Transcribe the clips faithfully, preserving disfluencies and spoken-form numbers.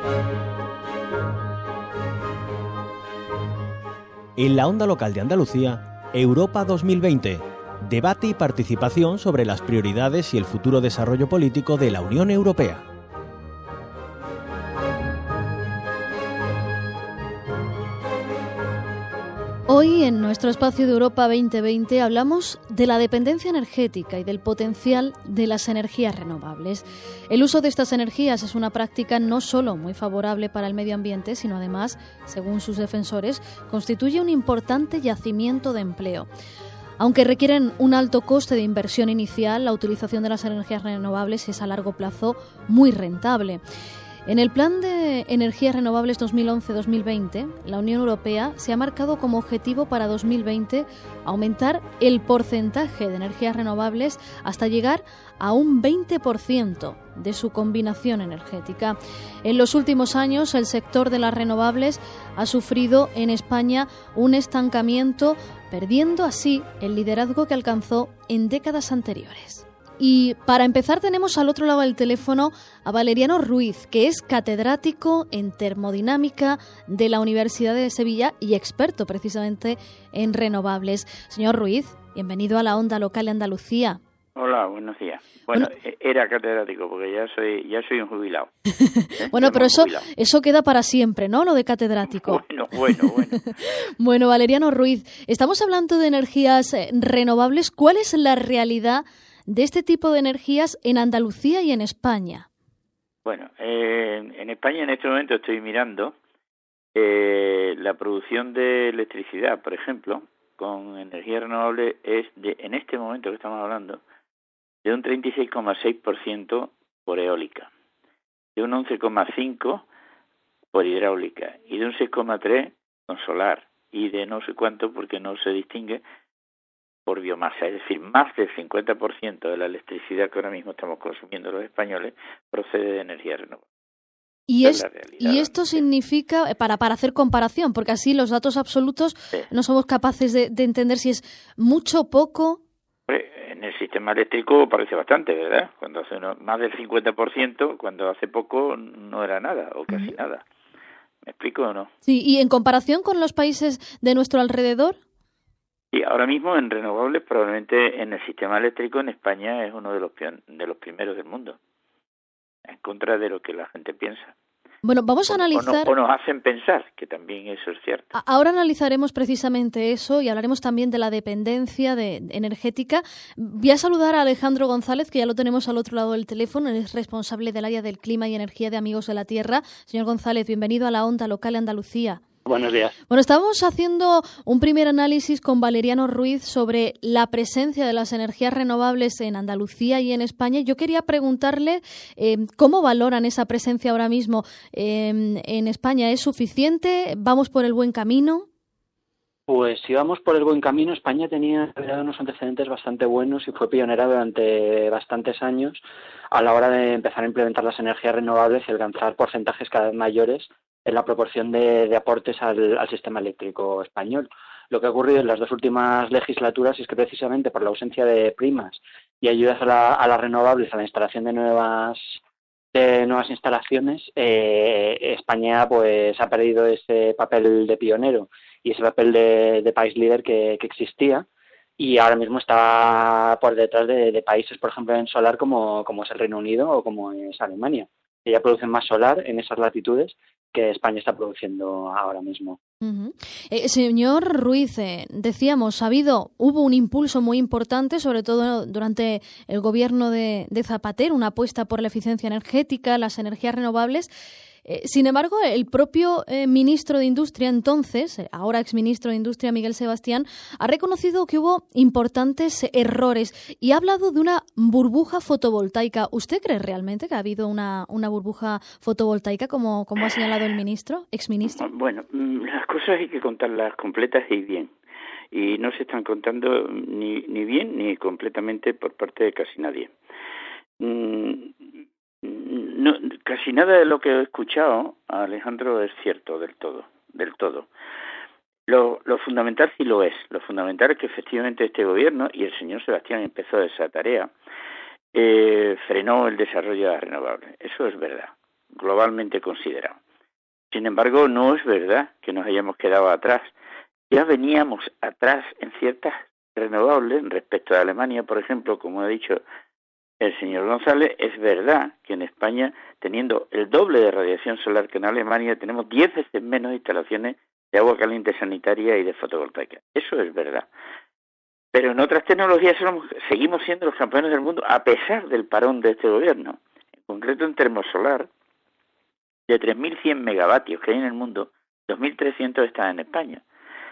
En la onda local de Andalucía, Europa dos mil veinte. Debate y participación sobre las prioridades y el futuro desarrollo político de la Unión Europea. Hoy, en nuestro espacio de Europa veinte veinte, hablamos de la dependencia energética y del potencial de las energías renovables. El uso de estas energías es una práctica no solo muy favorable para el medio ambiente, sino además, según sus defensores, constituye un importante yacimiento de empleo. Aunque requieren un alto coste de inversión inicial, la utilización de las energías renovables es a largo plazo muy rentable. En el Plan de Energías Renovables dos mil once a dos mil veinte, la Unión Europea se ha marcado como objetivo para dos mil veinte aumentar el porcentaje de energías renovables hasta llegar a un veinte por ciento de su combinación energética. En los últimos años, el sector de las renovables ha sufrido en España un estancamiento, perdiendo así el liderazgo que alcanzó en décadas anteriores. Y para empezar tenemos al otro lado del teléfono a Valeriano Ruiz, que es catedrático en termodinámica de la Universidad de Sevilla y experto precisamente en renovables. Señor Ruiz, bienvenido a la onda local de Andalucía. Hola, buenos días. Bueno, bueno era catedrático porque ya soy ya soy un jubilado. ¿Eh? Bueno, pero eso eso queda para siempre, ¿no? Lo de catedrático. Bueno, bueno, bueno. Bueno, Valeriano Ruiz, estamos hablando de energías renovables. ¿Cuál es la realidad de este tipo de energías en Andalucía y en España? Bueno, eh, en España en este momento estoy mirando eh, la producción de electricidad, por ejemplo, con energía renovable es de, en este momento que estamos hablando, de un treinta y seis coma seis por ciento por eólica, de un once coma cinco por ciento por hidráulica y de un seis coma tres por ciento con solar y de no sé cuánto porque no se distingue por biomasa, es decir, más del cincuenta por ciento de la electricidad que ahora mismo estamos consumiendo los españoles procede de energía renovable. Y, es, es y esto significa, para, para hacer comparación, porque así los datos absolutos sí. no somos capaces de, de entender si es mucho o poco. En el sistema eléctrico parece bastante, ¿verdad? Cuando hace uno, más del cincuenta por ciento, cuando hace poco no era nada o casi uh-huh. nada. ¿Me explico o no? Sí, y en comparación con los países de nuestro alrededor. Y ahora mismo en renovables probablemente en el sistema eléctrico en España es uno de los de los primeros del mundo, en contra de lo que la gente piensa. Bueno, vamos a analizar... O, no, o nos hacen pensar, que también eso es cierto. Ahora analizaremos precisamente eso y hablaremos también de la dependencia de, de energética. Voy a saludar a Alejandro González, que ya lo tenemos al otro lado del teléfono, él es responsable del área del clima y energía de Amigos de la Tierra. Señor González, bienvenido a la onda local de Andalucía. Buenos días. Bueno, estábamos haciendo un primer análisis con Valeriano Ruiz sobre la presencia de las energías renovables en Andalucía y en España. Yo quería preguntarle eh, cómo valoran esa presencia ahora mismo eh, en España. ¿Es suficiente? ¿Vamos por el buen camino? Pues si vamos por el buen camino, España tenía unos antecedentes bastante buenos y fue pionera durante bastantes años a la hora de empezar a implementar las energías renovables y alcanzar porcentajes cada vez mayores en la proporción de, de aportes al, al sistema eléctrico español. Lo que ha ocurrido en las dos últimas legislaturas es que precisamente por la ausencia de primas y ayudas a, la, a las renovables, a la instalación de nuevas de nuevas instalaciones, eh, España pues ha perdido ese papel de pionero y ese papel de, de país líder que, que existía y ahora mismo está por detrás de, de países, por ejemplo, en solar como, como es el Reino Unido o como es Alemania. Que ya producen más solar en esas latitudes que España está produciendo ahora mismo. Uh-huh. Eh, señor Ruiz, eh, decíamos, ha habido, hubo un impulso muy importante, sobre todo durante el gobierno de, de Zapatero, una apuesta por la eficiencia energética, las energías renovables. Eh, sin embargo, el propio eh, ministro de Industria entonces, eh, ahora exministro de Industria, Miguel Sebastián, ha reconocido que hubo importantes errores y ha hablado de una burbuja fotovoltaica. ¿Usted cree realmente que ha habido una, una burbuja fotovoltaica, como, como ha señalado el ministro, exministro? Bueno, las cosas hay que contarlas completas y bien. Y no se están contando ni, ni bien ni completamente por parte de casi nadie. Mm, No, casi nada de lo que he escuchado, Alejandro, es cierto del todo, del todo. Lo, lo fundamental sí lo es. Lo fundamental es que efectivamente este gobierno, y el señor Sebastián empezó esa tarea, eh, frenó el desarrollo de las renovables. Eso es verdad. globalmente considerado. Sin embargo, no es verdad que nos hayamos quedado atrás. Ya veníamos atrás en ciertas renovables respecto a Alemania, por ejemplo, como ha dicho el señor González. Es verdad que en España, teniendo el doble de radiación solar que en Alemania, tenemos diez veces menos instalaciones de agua caliente sanitaria y de fotovoltaica. Eso es verdad. Pero en otras tecnologías somos, seguimos siendo los campeones del mundo a pesar del parón de este gobierno. En concreto en termosolar, de tres mil cien megavatios que hay en el mundo, dos mil trescientos están en España.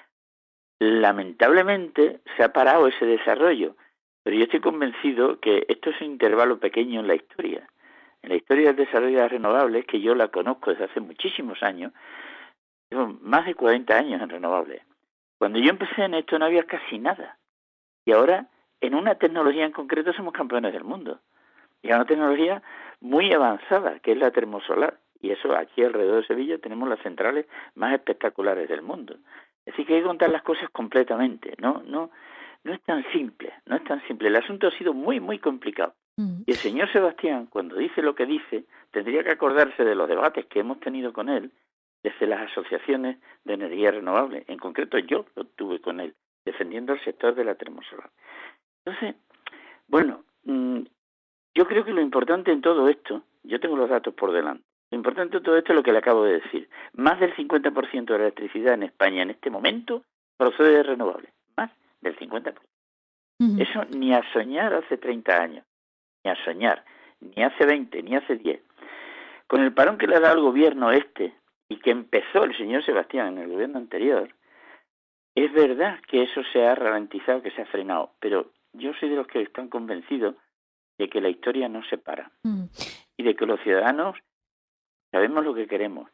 Lamentablemente se ha parado ese desarrollo, pero yo estoy convencido que esto es un intervalo pequeño en la historia. En la historia del desarrollo de las renovables, que yo la conozco desde hace muchísimos años, llevo más de cuarenta años en renovables. Cuando yo empecé en esto no había casi nada. Y ahora, en una tecnología en concreto, somos campeones del mundo. Y es una tecnología muy avanzada, que es la termosolar. Y eso, aquí alrededor de Sevilla, tenemos las centrales más espectaculares del mundo. Así que hay que contar las cosas completamente. No, no, no es tan simple, no es tan simple. El asunto ha sido muy, muy complicado. Mm. Y el señor Sebastián, cuando dice lo que dice, tendría que acordarse de los debates que hemos tenido con él desde las asociaciones de energía renovable. En concreto, yo lo tuve con él, defendiendo el sector de la termosolar. Entonces, bueno, mmm, yo creo que lo importante en todo esto, yo tengo los datos por delante, lo importante en todo esto es lo que le acabo de decir. Más del cincuenta por ciento de la electricidad en España en este momento procede de renovables. Más del cincuenta por ciento. Uh-huh. Eso ni a soñar hace treinta años, ni a soñar, ni hace veinte, ni hace diez. Con el parón que le ha dado el gobierno este, y que empezó el señor Sebastián en el gobierno anterior, es verdad que eso se ha ralentizado, que se ha frenado, pero yo soy de los que están convencidos de que la historia no se para mm. y de que los ciudadanos sabemos lo que queremos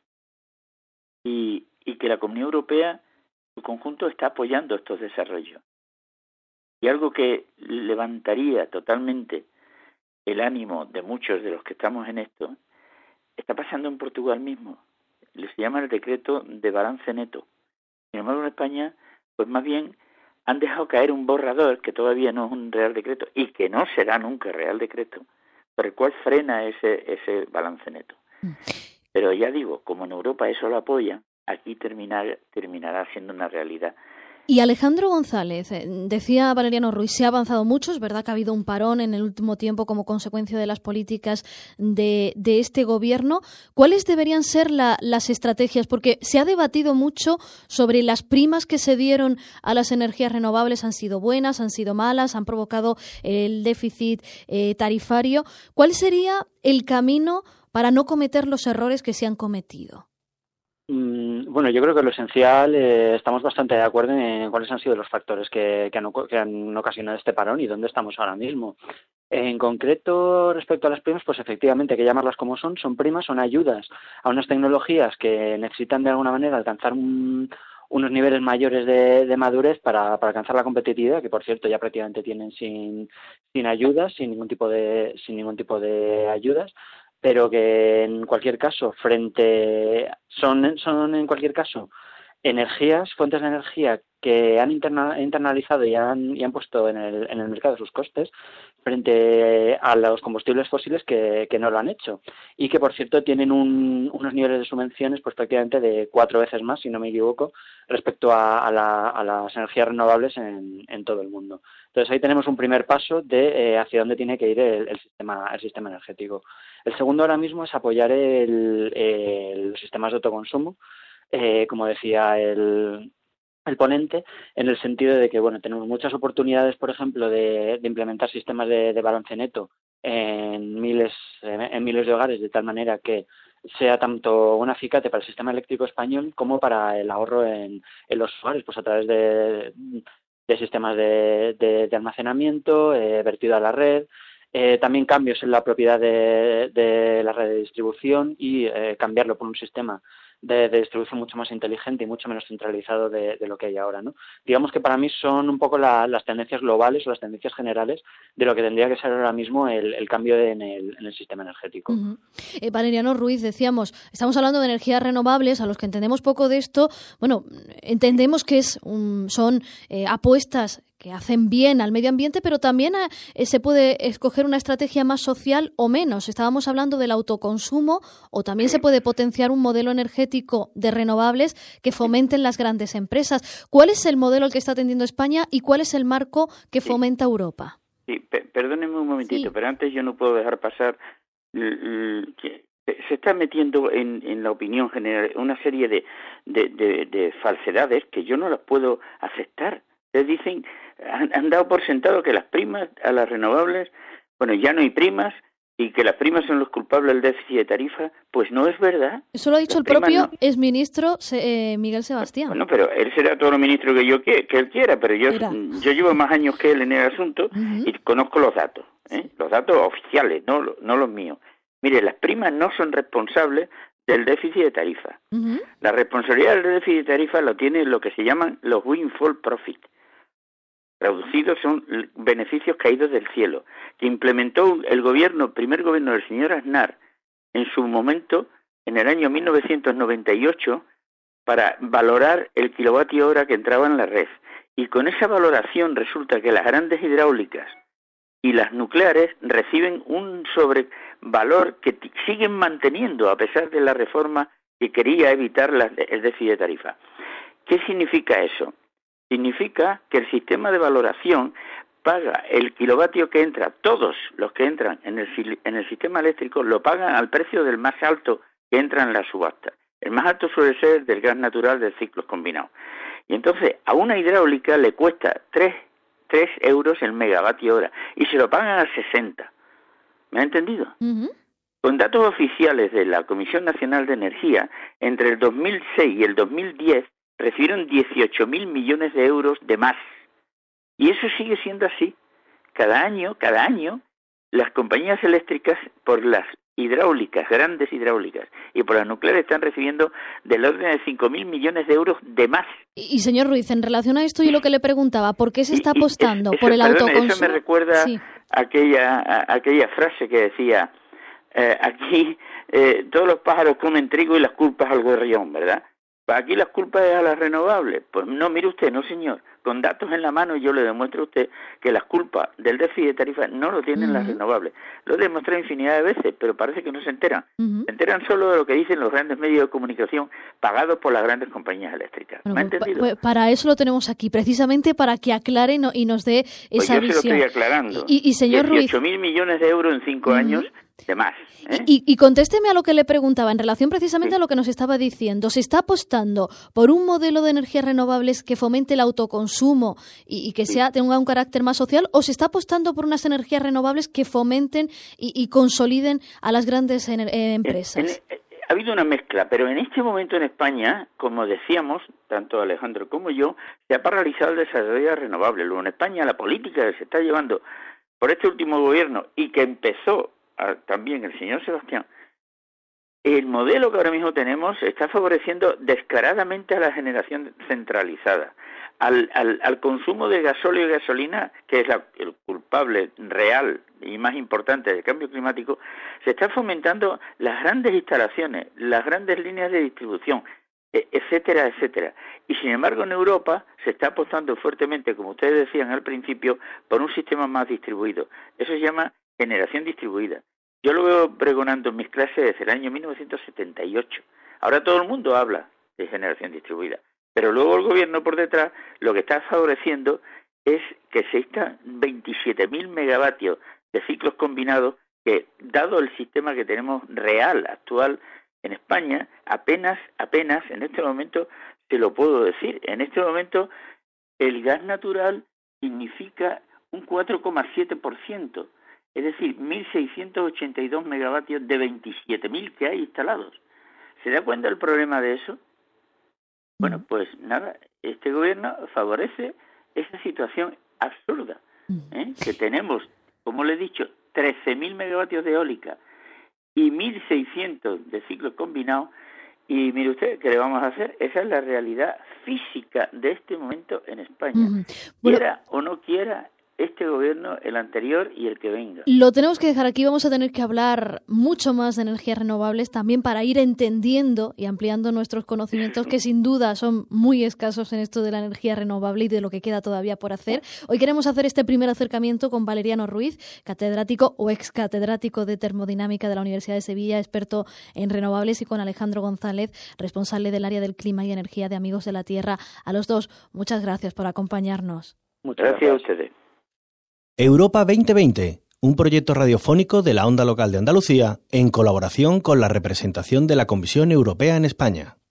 y, y que la Comunidad Europea en su conjunto está apoyando estos desarrollos. Y algo que levantaría totalmente el ánimo de muchos de los que estamos en esto, está pasando en Portugal mismo. Se llama el decreto de balance neto. Sin embargo, en España, pues más bien han dejado caer un borrador que todavía no es un real decreto y que no será nunca real decreto, por el cual frena ese ese balance neto. Pero ya digo, como en Europa eso lo apoya, aquí terminar, terminará siendo una realidad. Y Alejandro González, decía Valeriano Ruiz, se ha avanzado mucho, es verdad que ha habido un parón en el último tiempo como consecuencia de las políticas de, de este gobierno. ¿Cuáles deberían ser la, las estrategias? Porque se ha debatido mucho sobre las primas que se dieron a las energías renovables, han sido buenas, han sido malas, han provocado el déficit eh, tarifario. ¿Cuál sería el camino para no cometer los errores que se han cometido? Bueno, yo creo que lo esencial, eh, estamos bastante de acuerdo en cuáles han sido los factores que, que, han, que han ocasionado este parón y dónde estamos ahora mismo. En concreto, respecto a las primas, pues efectivamente, hay que llamarlas como son, son primas, son ayudas a unas tecnologías que necesitan de alguna manera alcanzar un, unos niveles mayores de, de madurez para, para alcanzar la competitividad, que por cierto ya prácticamente tienen sin, sin ayudas, sin ningún tipo de, sin ningún tipo de ayudas, pero que en cualquier caso, frente son, son en cualquier caso energías, fuentes de energía que han interna, internalizado y han, y han puesto en el, en el mercado sus costes frente a los combustibles fósiles que, que no lo han hecho y que, por cierto, tienen un, unos niveles de subvenciones pues prácticamente de cuatro veces más, si no me equivoco, respecto a, a, la, a las energías renovables en, en todo el mundo. Entonces ahí tenemos un primer paso de eh, hacia dónde tiene que ir el, el sistema el sistema energético. El segundo ahora mismo es apoyar el, el, los sistemas de autoconsumo, eh, como decía el el ponente, en el sentido de que bueno tenemos muchas oportunidades, por ejemplo, de, de implementar sistemas de, de balance neto en miles en, en miles de hogares, de tal manera que sea tanto un acicate para el sistema eléctrico español como para el ahorro en, en los hogares, pues a través de, de sistemas de, de, de almacenamiento, eh, vertido a la red, eh, también cambios en la propiedad de, de la red de distribución y eh, cambiarlo por un sistema de, de distribución mucho más inteligente y mucho menos centralizado de, de lo que hay ahora, ¿no? Digamos que para mí son un poco la, las tendencias globales o las tendencias generales de lo que tendría que ser ahora mismo el, el cambio de, en, el, en el sistema energético. Uh-huh. Eh, Valeriano Ruiz, decíamos, estamos hablando de energías renovables, a los que entendemos poco de esto, bueno, entendemos que es un, son eh, apuestas que hacen bien al medio ambiente, pero también eh, se puede escoger una estrategia más social o menos. Estábamos hablando del autoconsumo, o también se puede potenciar un modelo energético de renovables que fomenten las grandes empresas. ¿Cuál es el modelo al que está atendiendo España y cuál es el marco que fomenta Europa? Sí, pe- perdónenme un momentito, sí. Pero antes yo no puedo dejar pasar que se está metiendo en, en la opinión general una serie de, de, de, de falsedades que yo no las puedo aceptar. Ustedes dicen, han, han dado por sentado que las primas a las renovables, bueno, ya no hay primas y que las primas son los culpables del déficit de tarifa. Pues no es verdad. Eso lo ha dicho las el propio no. exministro eh, Miguel Sebastián. Bueno, pero él será todo el ministro que yo que, que él quiera, pero yo yo llevo más años que él en el asunto uh-huh. y conozco los datos, ¿eh? Los datos oficiales, no, no los míos. Mire, las primas no son responsables del déficit de tarifa. Uh-huh. La responsabilidad del déficit de tarifa lo tienen lo que se llaman los windfall profit. Traducidos son beneficios caídos del cielo, que implementó el gobierno, primer gobierno del señor Aznar, en su momento, en el año mil novecientos noventa y ocho, para valorar el kilovatio hora que entraba en la red. Y con esa valoración resulta que las grandes hidráulicas y las nucleares reciben un sobrevalor que t- siguen manteniendo a pesar de la reforma que quería evitar la, el déficit de tarifa. ¿Qué significa eso? Significa que el sistema de valoración paga el kilovatio que entra, todos los que entran en el, en el sistema eléctrico lo pagan al precio del más alto que entra en la subasta. El más alto suele ser del gas natural de ciclos combinados. Y entonces a una hidráulica le cuesta tres euros el megavatio hora y se lo pagan a sesenta. ¿Me ha entendido? Uh-huh. Con datos oficiales de la Comisión Nacional de Energía, entre el dos mil seis y el dos mil diez recibieron dieciocho mil millones de euros de más. Y eso sigue siendo así. Cada año, cada año, las compañías eléctricas, por las hidráulicas, grandes hidráulicas, y por las nucleares están recibiendo del orden de cinco mil millones de euros de más. Y, y señor Ruiz, en relación a esto, yo lo que le preguntaba, ¿por qué se está y, apostando? Y eso, ¿Por el perdón, autoconsumo? Eso me recuerda sí. a aquella, a aquella frase que decía, eh, aquí eh, todos los pájaros comen trigo y las culpas al gorrión, ¿verdad? Aquí las culpas es a las renovables. Pues no, mire usted, no señor. Con datos en la mano yo le demuestro a usted que las culpas del déficit de tarifa no lo tienen uh-huh. las renovables. Lo he demostrado infinidad de veces, pero parece que no se enteran. Uh-huh. Se enteran solo de lo que dicen los grandes medios de comunicación pagados por las grandes compañías eléctricas. Bueno, ¿Me ha entendido? Pues para eso lo tenemos aquí, precisamente para que aclare no, y nos dé esa pues yo visión. Se lo estoy aclarando. Y, y señor Ruiz, dieciocho mil millones de euros en cinco uh-huh. años de más. ¿eh? Y, y contésteme a lo que le preguntaba en relación precisamente sí. a lo que nos estaba diciendo. ¿Se está apostando por un modelo de energías renovables que fomente el autoconsumo y, y que sea tenga un carácter más social, o se está apostando por unas energías renovables que fomenten y, y consoliden a las grandes en, eh, empresas? En, en, ha habido una mezcla, pero en este momento en España, como decíamos, tanto Alejandro como yo, se ha paralizado el desarrollo de renovables. Luego en España la política que se está llevando por este último gobierno y que empezó a, también el señor Sebastián, el modelo que ahora mismo tenemos está favoreciendo descaradamente a la generación centralizada, al, al, al consumo de gasóleo y gasolina, que es la, el culpable real y más importante del cambio climático. Se están fomentando las grandes instalaciones, las grandes líneas de distribución, etcétera, etcétera. Y sin embargo en Europa se está apostando fuertemente, como ustedes decían al principio, por un sistema más distribuido. Eso se llama generación distribuida. Yo lo veo pregonando en mis clases desde el año mil novecientos setenta y ocho. Ahora todo el mundo habla de generación distribuida, pero luego el gobierno por detrás lo que está favoreciendo es que existan veintisiete mil megavatios de ciclos combinados que, dado el sistema que tenemos real, actual, en España, apenas, apenas, en este momento, se lo puedo decir, en este momento el gas natural significa un cuatro coma siete por ciento, es decir, mil seiscientos ochenta y dos megavatios de veintisiete mil que hay instalados. ¿Se da cuenta el problema de eso? Bueno, pues nada, este gobierno favorece esa situación absurda, ¿eh? Que tenemos, como le he dicho, trece mil megavatios de eólica y mil seiscientos de ciclos combinados, Y mire usted, ¿qué le vamos a hacer? Esa es la realidad física de este momento en España. Uh-huh. Bueno, quiera o no quiera este gobierno, el anterior y el que venga. Lo tenemos que dejar aquí. Vamos a tener que hablar mucho más de energías renovables también para ir entendiendo y ampliando nuestros conocimientos, que sin duda son muy escasos en esto de la energía renovable y de lo que queda todavía por hacer. Hoy queremos hacer este primer acercamiento con Valeriano Ruiz, catedrático o ex catedrático de termodinámica de la Universidad de Sevilla, experto en renovables, y con Alejandro González, responsable del área del clima y energía de Amigos de la Tierra. A los dos, muchas gracias por acompañarnos. Muchas gracias a ustedes. Europa veinte veinte, un proyecto radiofónico de la Onda Local de Andalucía en colaboración con la representación de la Comisión Europea en España.